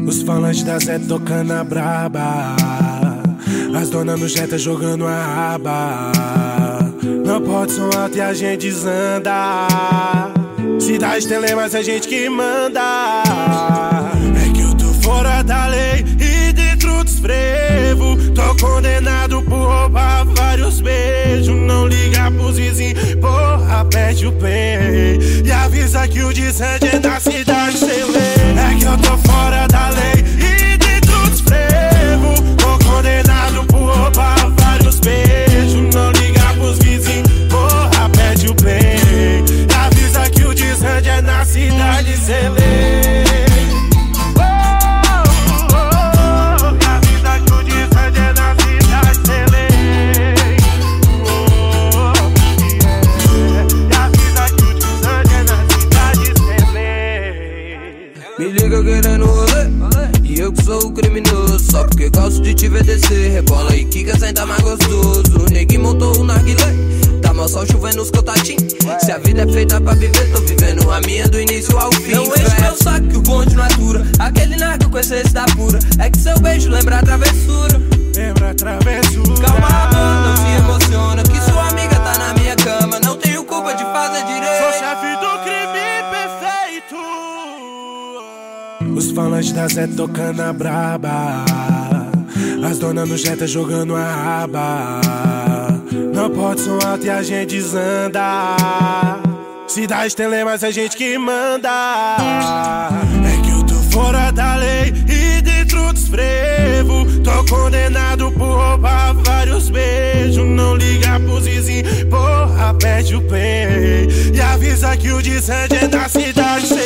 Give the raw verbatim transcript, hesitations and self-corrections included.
Os falantes da Zé tocando a braba, as donas no Jetta jogando a aba. Não pode som alto e a gente desanda. Cidade tem lei, mas é a gente que manda. É que eu tô fora da lei e dentro dos frevos. Tô condenado por roubar vários beijos. Não liga pros vizinhos, porra, perde o play e avisa que o descende é da cidade sem lei. É que eu tô fora da lei e dentro dos frevos. Tô condenado por roubar vários beijos. Não liga pros vizinhos, porra, perde o play e avisa que o descende é na cidade sem lei. Me liga querendo rolê, e eu que sou o criminoso. Só porque gosto de te ver descer, rebola e quica, senta mais gostoso. O neguinho montou o narguilé, tá mal sol chovendo nos contatinhos. Se a vida é feita pra viver, tô vivendo a minha do início ao fim. Não enche meu saco que o bonde não atura, aquele narco com essência da pura. É que seu beijo lembra a travessura. Lembra a travessura. Calma, amor, não se emociona, que sua amiga tá na minha cama. Não tenho culpa de fazer direito. Sou chefe do crime perfeito. Os falantes da Zé tocando a braba, as donas no Jetta jogando a aba. Não pode som alto e a gente desanda. Cidade tem lei, mas é a gente que manda. É que eu tô fora da lei e dentro dos frevos. Tô condenado por roubar vários beijos. Não liga pros vizinhos, porra, perde o play e avisa que o descende é da cidade.